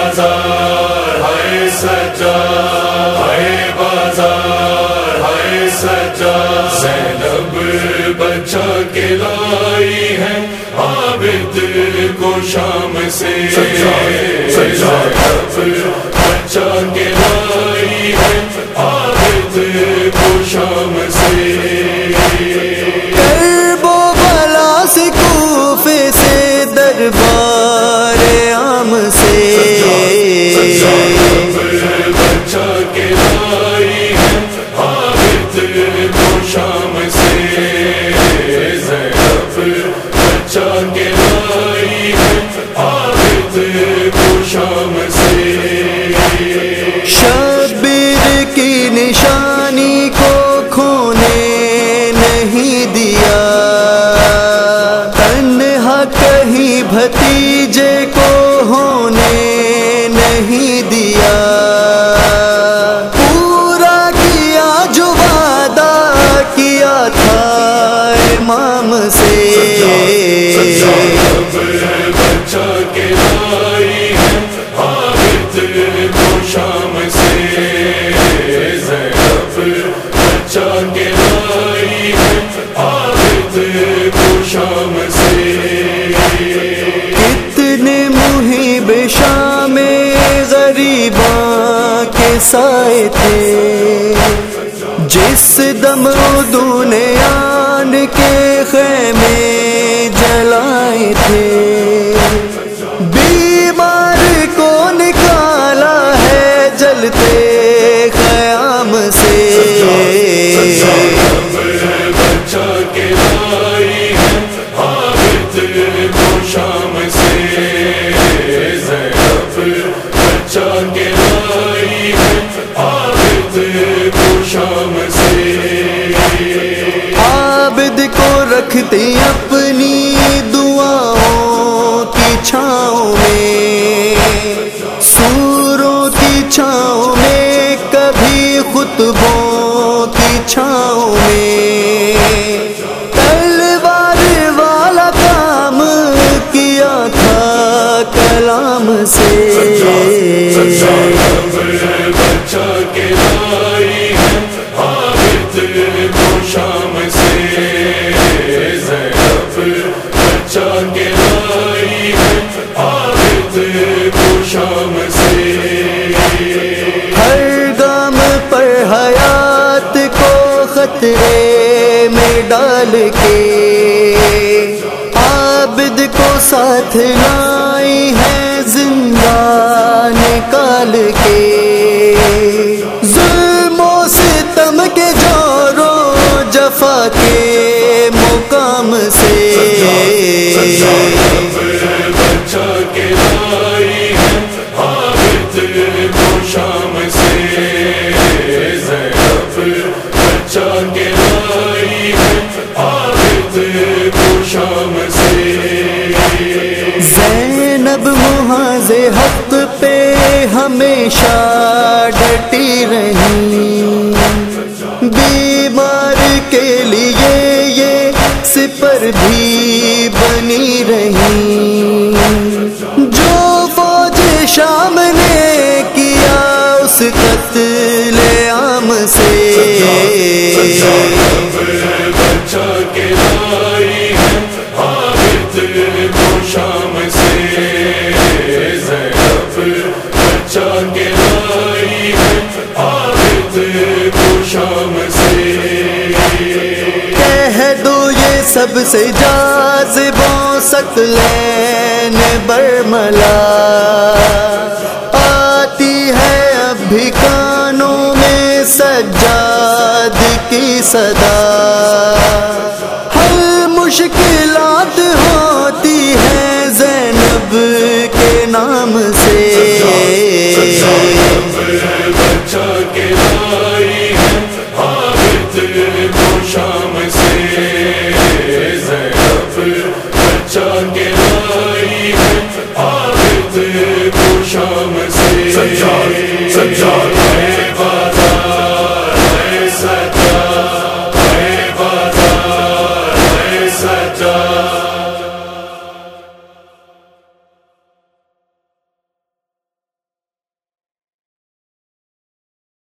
بازار ہے سجا، ہے بازار ہے سجا، زینب بچہ کے لائی ہے عابد کو شام سے، زینب بچہ کے لائی ہے عابد کو شام سے، کرب و بلا سے کوفے سے دربار عام سے، بچہ کے لائی ہے عابد کو شام سے، زینب بچہ کے لائی ہے عابد کو شام سے، شبیر کی نشانی کو کھونے نہیں دیا، تنہا کہیں بھتیجے کو ہونے نہیں دیا، پورا کیا جو وعدہ کیا تھا امام سے، بچہ کے لائی ہے عابد کو شام سے، زینب بچہ کے لائی ہے عابد کو شام سے، کتنے محب شام غریباں کے سائے تھے، جس دم دنیان کے خیمے جلائے تھے، بیمار کو نکالا ہے جلتے خیام سے، بچہ کے لائی ہے عابد کو شام سے، زینب بچہ کے لائی ہے عابد کو شام سے، عابد کو رکھتے اپنی دعاؤں کی چھاؤں میں، سوروں کی چھاؤں میں، کبھی خطبوں کی چھاؤں میں، تلوار والا کام کیا تھا کلام سے، بچہ کے لائی ہے عابد کو شام سے، زینب بچہ کے لائی ہے عابد کو شام سے، ہر گام پر حیات کو خطرے میں ڈال کے، عابد کو ساتھ لائی ہے زندہ نکال کے، ظلم و ستم کے جور و جفا کے مقام سے، بچہ کے لائی ہے عابد کو شام سے، زینب بچہ کے لائی ہے عابد کو شام سے، زینب محاذ حق پہ ہمیشہ ڈٹی رہی، بیمار کے لیے یہ سپر بھی بنی رہی، جو فوج شام نے کیا اس قتل عام سے، بچہ کے لائی ہے عابد کو شام سے، زینب بچہ کے لائی ہے عابد کو شام سے، کہہ دو یہ سب سے جاذبوں ثقلین برملا، آتی ہے اب بھی کانوں میں سجاد کی صدا، حل مشکلات ہوتی ہیں زینب کے نام